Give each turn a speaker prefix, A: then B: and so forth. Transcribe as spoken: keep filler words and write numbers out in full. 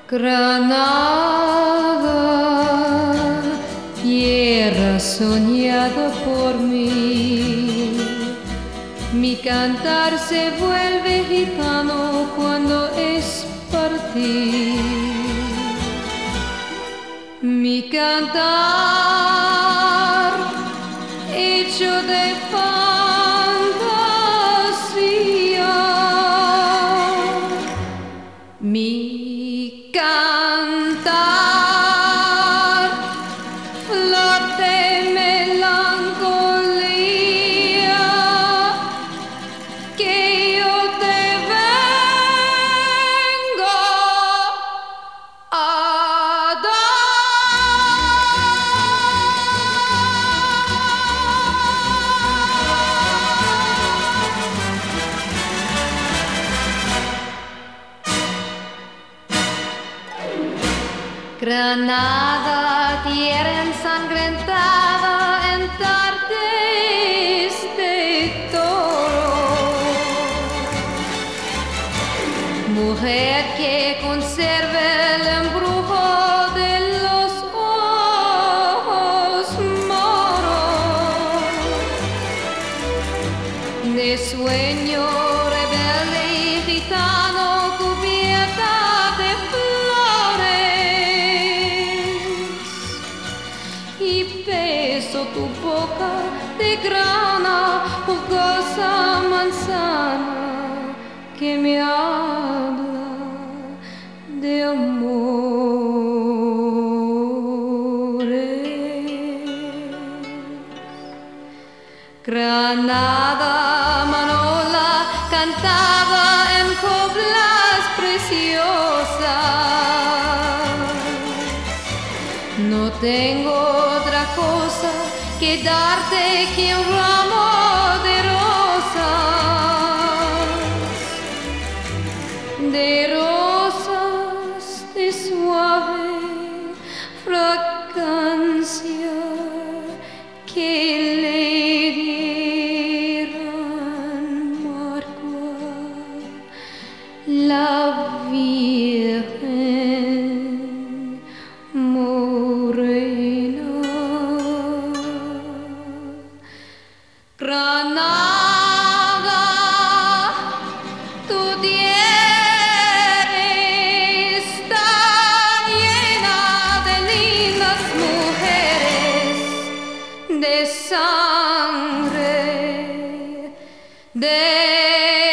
A: Granada, tierra soñada por mí, mi cantar se vuelve gitano cuando es partir. Mi cantar hecho de fantasía, mi cantar flor de melancolía que yo te vengo a Granada, tierra ensangrentada en tardes de toro, mujer que conserva el embrujo de los ojos moros, de sueño rebelde y gitano cubierta de y beso tu boca de grana, jugosa manzana que me habla de amores. Granada, manola, cantaba en coplas preciosas. No tengo otra cosa que darte que un ramo de rosas, de rosas de suave fragancia que le dieran marco a la Virgen morena. Granada, tu tierra está llena de lindas mujeres, de sangre, de